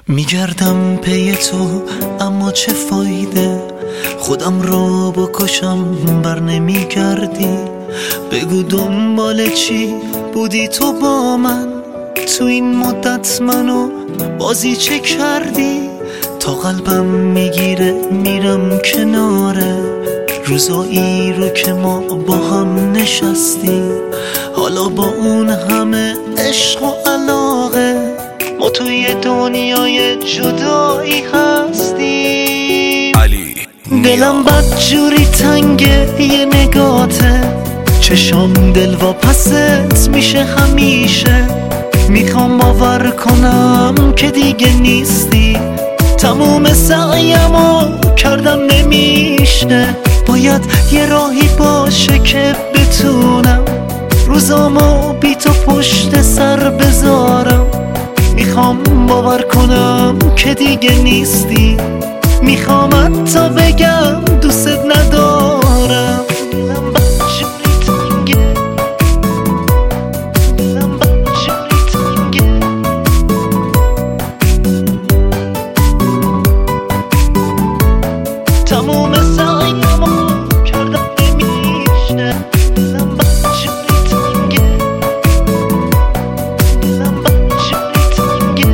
میگردم پی تو اما چه فایده، خودم رو بکشم بر نمیگردی. بگو دنبال چی بودی تو با من، تو این مدت منو بازی چه کردی؟ تا قلبم میگیره میرم کناره روزایی رو که ما با هم نشستیم. حالا با اون همه عشق و علاقه ما توی دنیای جدایی هستیم. دلم بدجوری تنگه یه نگاته، چشام دلواپست میشه همیشه. میخوام باور کنم که دیگه نیستی، تموم سعیمو کردم نمیشه. باید یه راهی باشه که بتونم روزامو بی تو پشت سر بذارم. میخوام باور کنم که دیگه نیستی، میخوام حتی بگم دوست ندارم. دلم بدجوری تنگه، دلم بدجوری تنگه. تموم سعیمو کردم نمیشه. دلم بدجوری تنگه، دلم بدجوری تنگه.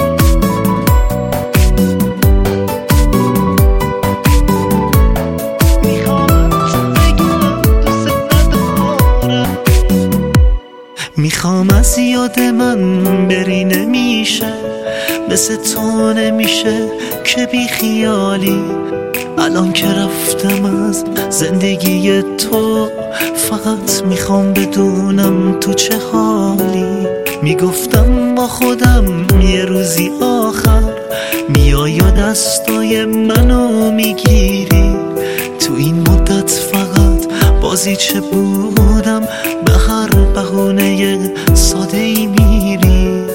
میخوام از یاد من بری نمیشه، مثل تو نمیشه که بی خیالی. الان که رفتم از زندگی تو فقط میخوام بدونم تو چه حالی. میگفتم با خودم یه روزی آخر میای و دستای منو میگیری. تو این مدت فقط بازی چه بودم، به هر بهونه ساده ای میری.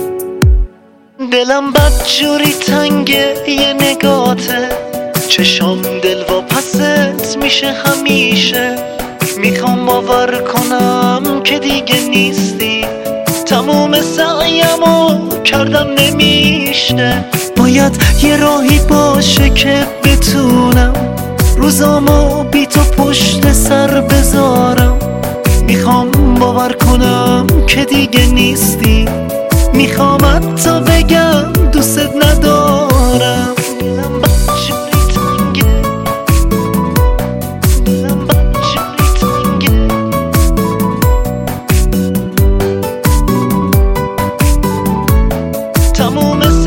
دلم بدجوری تنگه یه نگاته، چشام دلواپست میشه همیشه. میخوام باور کنم که دیگه نیستی، تموم سعیمو کردم نمیشه. باید یه راهی باشه که بتونم روزامو بی تو پشت سر بذارم. میخوام باور کنم که دیگه نیستی، میخوام حتی بگم دوست ندارم. دلم بدجوری تنگه، دلم بدجوری تنگه. تموم